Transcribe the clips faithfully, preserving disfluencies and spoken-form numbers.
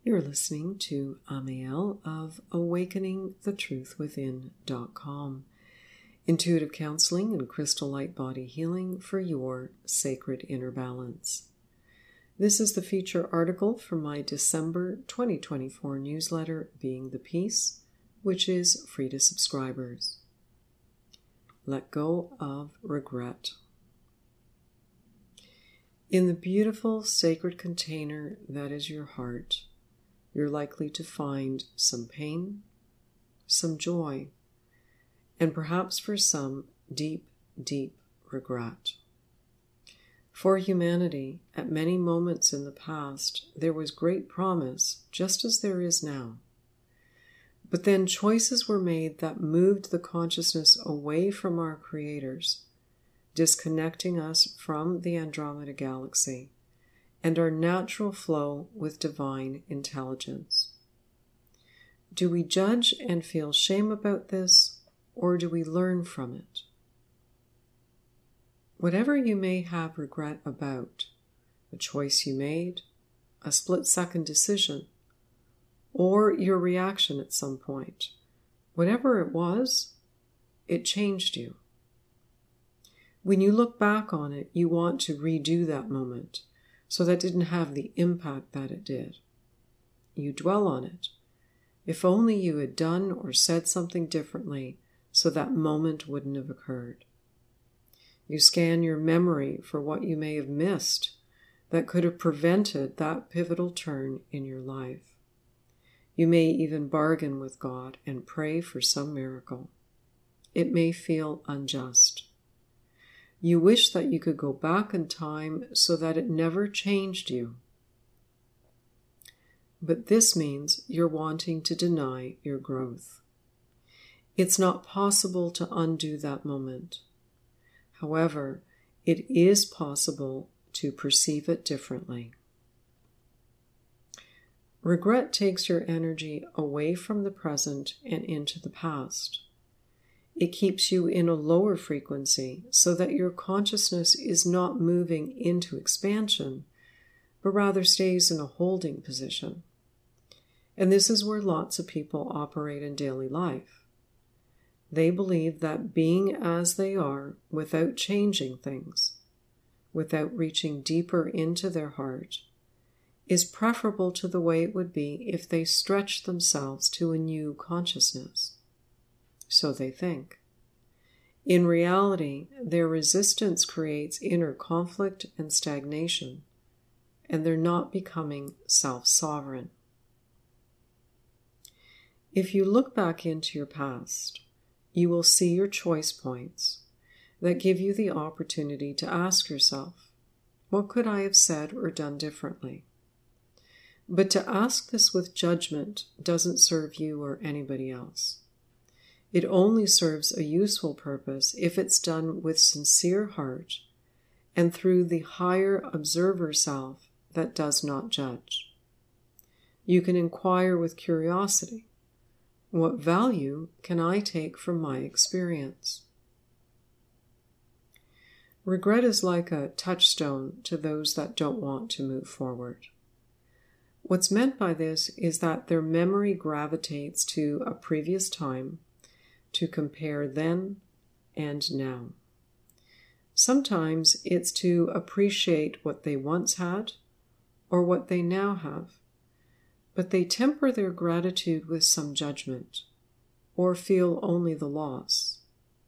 You're listening to Amiel of awakening the truth within dot com, intuitive counseling and crystal light body healing for your sacred inner balance. This is the feature article from my December twenty twenty-four newsletter, Being the Peace, which is free to subscribers. Let go of regret. In the beautiful sacred container that is your heart, you're likely to find some pain, some joy, and perhaps for some, deep, deep regret. For humanity, at many moments in the past, there was great promise, just as there is now. But then choices were made that moved the consciousness away from our creators, disconnecting us from the Andromeda Galaxy and our natural flow with divine intelligence. Do we judge and feel shame about this, or do we learn from it? Whatever you may have regret about, a choice you made, a split-second decision, or your reaction at some point, whatever it was, it changed you. When you look back on it, you want to redo that moment, so that didn't have the impact that it did. You dwell on it. If only you had done or said something differently, so that moment wouldn't have occurred. You scan your memory for what you may have missed that could have prevented that pivotal turn in your life. You may even bargain with God and pray for some miracle. It may feel unjust. You wish that you could go back in time so that it never changed you. But this means you're wanting to deny your growth. It's not possible to undo that moment. However, it is possible to perceive it differently. Regret takes your energy away from the present and into the past. It keeps you in a lower frequency so that your consciousness is not moving into expansion, but rather stays in a holding position. And this is where lots of people operate in daily life. They believe that being as they are without changing things, without reaching deeper into their heart, is preferable to the way it would be if they stretched themselves to a new consciousness. So they think. In reality, their resistance creates inner conflict and stagnation, and they're not becoming self-sovereign. If you look back into your past, you will see your choice points that give you the opportunity to ask yourself, what could I have said or done differently? But to ask this with judgment doesn't serve you or anybody else. It only serves a useful purpose if it's done with sincere heart and through the higher observer self that does not judge. You can inquire with curiosity, what value can I take from my experience? Regret is like a touchstone to those that don't want to move forward. What's meant by this is that their memory gravitates to a previous time to compare then and now. Sometimes it's to appreciate what they once had or what they now have, but they temper their gratitude with some judgment or feel only the loss.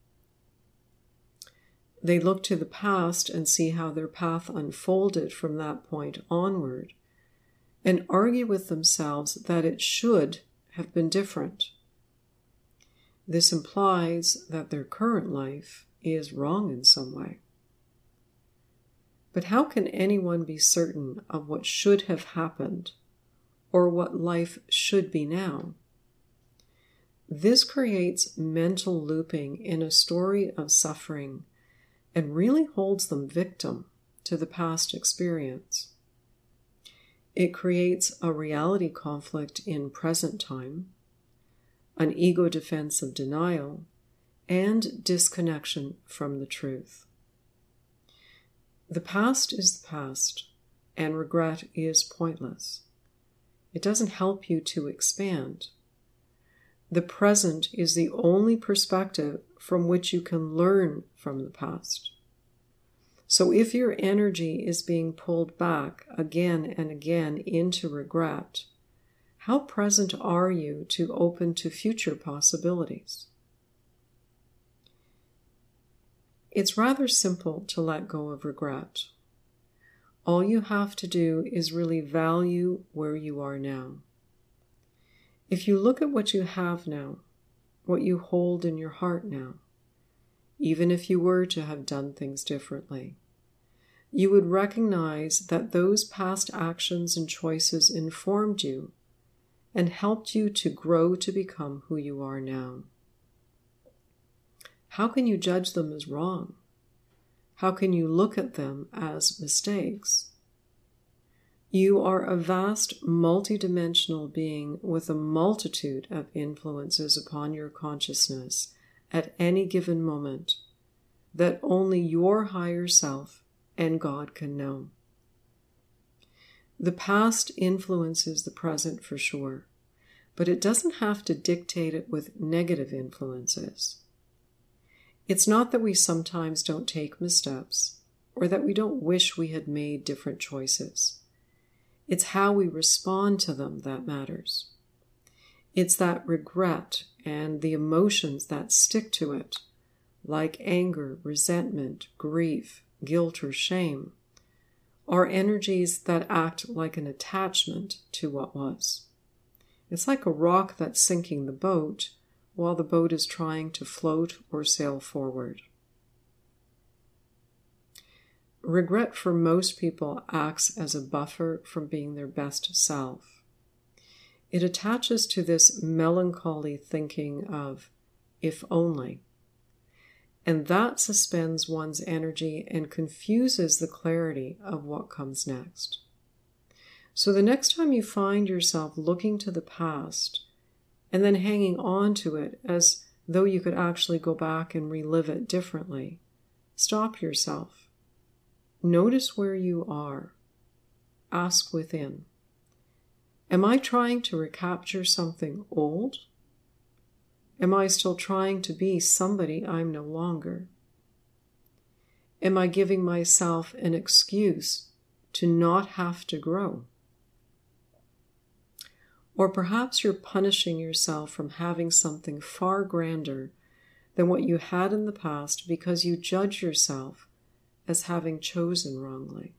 They look to the past and see how their path unfolded from that point onward and argue with themselves that it should have been different. This implies that their current life is wrong in some way. But how can anyone be certain of what should have happened or what life should be now? This creates mental looping in a story of suffering and really holds them victim to the past experience. It creates a reality conflict in present time, an ego defense of denial, and disconnection from the truth. The past is the past, and regret is pointless. It doesn't help you to expand. The present is the only perspective from which you can learn from the past. So if your energy is being pulled back again and again into regret, how present are you to open to future possibilities? It's rather simple to let go of regret. All you have to do is really value where you are now. If you look at what you have now, what you hold in your heart now, even if you were to have done things differently, you would recognize that those past actions and choices informed you and helped you to grow to become who you are now. How can you judge them as wrong? How can you look at them as mistakes? You are a vast multidimensional being with a multitude of influences upon your consciousness at any given moment that only your higher self and God can know. The past influences the present for sure, but it doesn't have to dictate it with negative influences. It's not that we sometimes don't take missteps or that we don't wish we had made different choices. It's how we respond to them that matters. It's that regret and the emotions that stick to it, like anger, resentment, grief, guilt, or shame, are energies that act like an attachment to what was. It's like a rock that's sinking the boat while the boat is trying to float or sail forward. Regret for most people acts as a buffer from being their best self. It attaches to this melancholy thinking of, if only, and that suspends one's energy and confuses the clarity of what comes next. So the next time you find yourself looking to the past and then hanging on to it as though you could actually go back and relive it differently, stop yourself. Notice where you are. Ask within. Am I trying to recapture something old? Am I still trying to be somebody I'm no longer? Am I giving myself an excuse to not have to grow? Or perhaps you're punishing yourself from having something far grander than what you had in the past because you judge yourself as having chosen wrongly.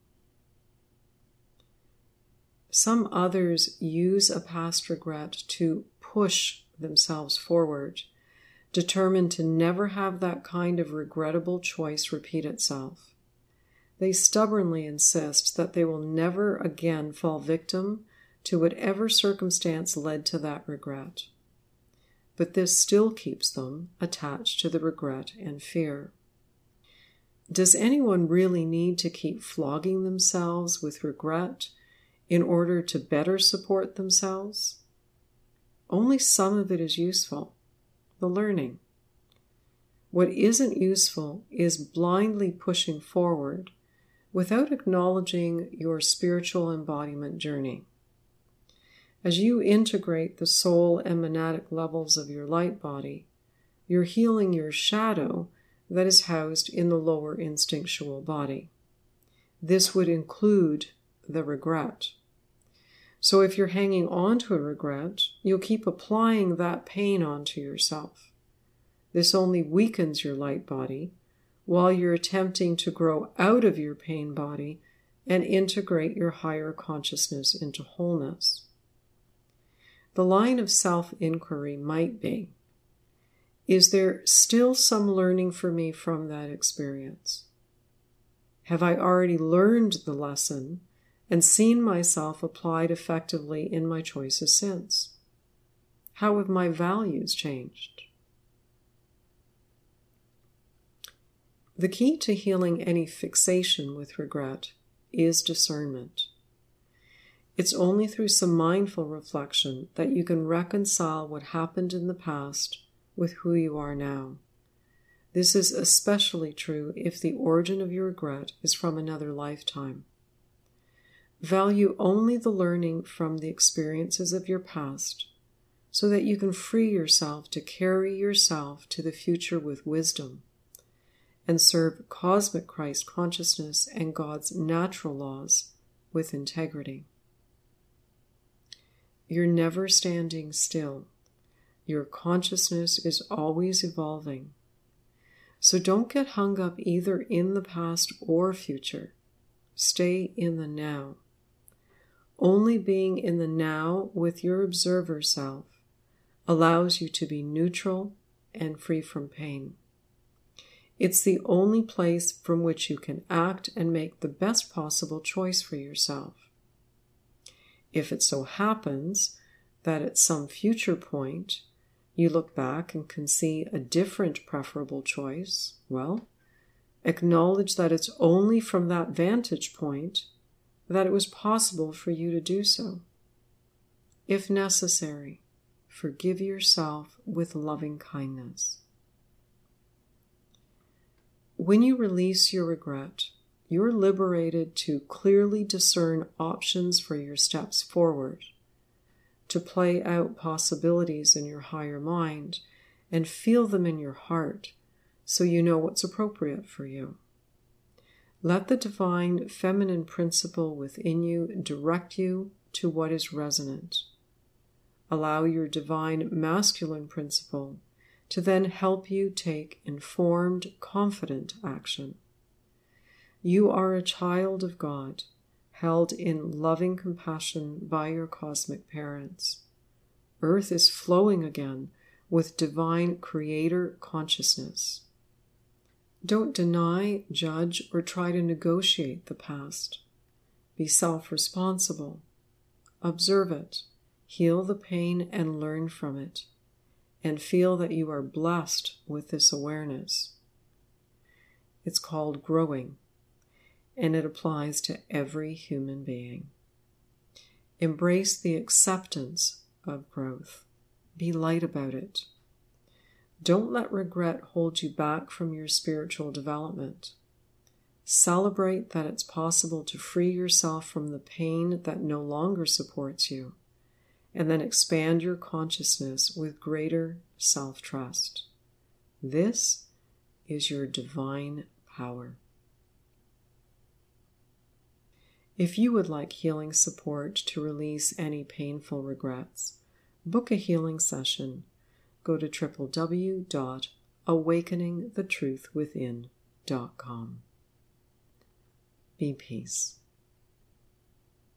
Some others use a past regret to push themselves forward, determined to never have that kind of regrettable choice repeat itself. They stubbornly insist that they will never again fall victim to whatever circumstance led to that regret. But this still keeps them attached to the regret and fear. Does anyone really need to keep flogging themselves with regret in order to better support themselves? Only some of it is useful, the learning. What isn't useful is blindly pushing forward without acknowledging your spiritual embodiment journey. As you integrate the soul and monadic levels of your light body, you're healing your shadow that is housed in the lower instinctual body. This would include the regret. So if you're hanging on to a regret, you'll keep applying that pain onto yourself. This only weakens your light body while you're attempting to grow out of your pain body and integrate your higher consciousness into wholeness. The line of self-inquiry might be, is there still some learning for me from that experience? Have I already learned the lesson and seen myself applied effectively in my choices since? How have my values changed? The key to healing any fixation with regret is discernment. It's only through some mindful reflection that you can reconcile what happened in the past with who you are now. This is especially true if the origin of your regret is from another lifetime. Value only the learning from the experiences of your past so that you can free yourself to carry yourself to the future with wisdom and serve cosmic Christ consciousness and God's natural laws with integrity. You're never standing still. Your consciousness is always evolving. So don't get hung up either in the past or future. Stay in the now. Only being in the now with your observer self allows you to be neutral and free from pain. It's the only place from which you can act and make the best possible choice for yourself. If it so happens that at some future point you look back and can see a different preferable choice, well, acknowledge that it's only from that vantage point that it was possible for you to do so. If necessary, forgive yourself with loving kindness. When you release your regret, you're liberated to clearly discern options for your steps forward, to play out possibilities in your higher mind and feel them in your heart so you know what's appropriate for you. Let the divine feminine principle within you direct you to what is resonant. Allow your divine masculine principle to then help you take informed, confident action. You are a child of God, held in loving compassion by your cosmic parents. Earth is flowing again with divine creator consciousness. Don't deny, judge, or try to negotiate the past. Be self-responsible. Observe it, heal the pain, and learn from it, and feel that you are blessed with this awareness. It's called growing, and it applies to every human being. Embrace the acceptance of growth. Be light about it. Don't let regret hold you back from your spiritual development. Celebrate that it's possible to free yourself from the pain that no longer supports you, and then expand your consciousness with greater self-trust. This is your divine power. If you would like healing support to release any painful regrets, book a healing session. Go to w w w dot awakening the truth within dot com. Be peace.